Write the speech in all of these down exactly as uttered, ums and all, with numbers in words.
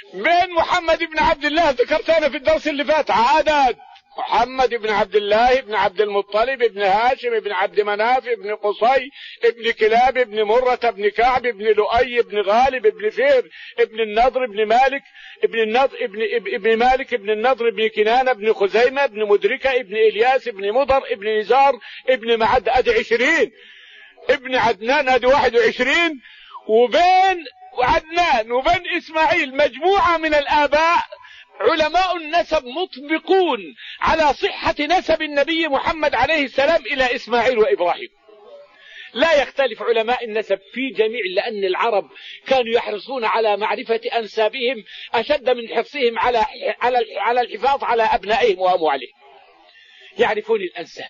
بين محمد بن عبد الله ذكرتنا في الدرس اللي فات عدد محمد بن عبد الله بن عبد المطلب بن هاشم بن عبد مناف بن قصي بن كلاب بن مرة بن كعب بن لؤي بن غالب بن فهر بن النضر بن مالك ابن النضر ابن ابن مالك بن النضر بن كنانة بن خزيمة بن مدركة ابن إلياس بن مضر ابن نزار ابن معد ادي عشرين، ابن عدنان ادي واحد وعشرين، وبين عدنان وبين إسماعيل مجموعة من الآباء علماء النسب مطبقون على صحة نسب النبي محمد عليه السلام إلى إسماعيل وإبراهيم. لا يختلف علماء النسب في جميع، لأن العرب كانوا يحرصون على معرفة أنسابهم أشد من حرصهم على على على الحفاظ على أبنائهم وأموالهم. يعرفون الأنساب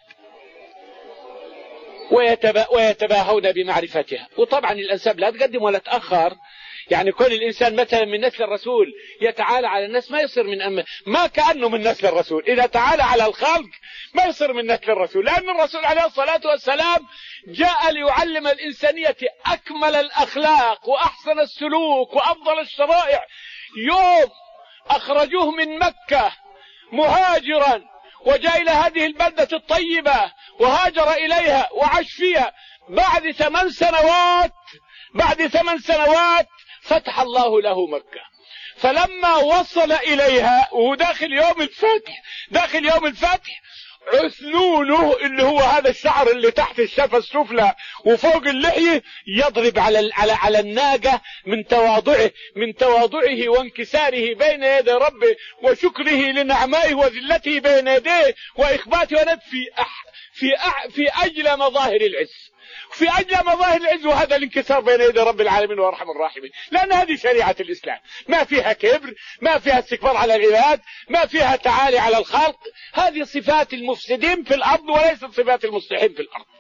ويتباهون بمعرفتها. وطبعا الأنساب لا تقدم ولا تأخر، يعني كل الإنسان مثلا من نسل الرسول يتعالى على الناس ما يصير من أم... ما كأنه من نسل الرسول، إذا تعالى على الخلق ما يصير من نسل الرسول، لأن الرسول عليه الصلاة والسلام جاء ليعلم الإنسانية أكمل الأخلاق وأحسن السلوك وأفضل الشرائع. يوم أخرجوه من مكة مهاجرا وجاء إلى هذه البلدة الطيبة وهاجر إليها وعاش فيها، بعد ثمان سنوات بعد ثمان سنوات فتح الله له مكة. فلما وصل إليها وهو داخل يوم الفتح داخل يوم الفتح عثنونه اللي هو هذا الشعر اللي تحت الشفة السفلى وفوق اللحية يضرب على على على الناقة من تواضعه من تواضعه وانكساره بين يدي ربه وشكره لنعمائه وذلته بين يديه وإخباته ونب في أح في أح في أجل مظاهر العز في أجل مظاهر العز، وهذا الانكسار بين يدي رب العالمين وأرحم الراحمين، لأن هذه شريعة الإسلام، ما فيها كبر، ما فيها استكبار على العباد، ما فيها تعالي على الخلق. هذه صفات المفسدين في الأرض وليست صفات المصلحين في الأرض.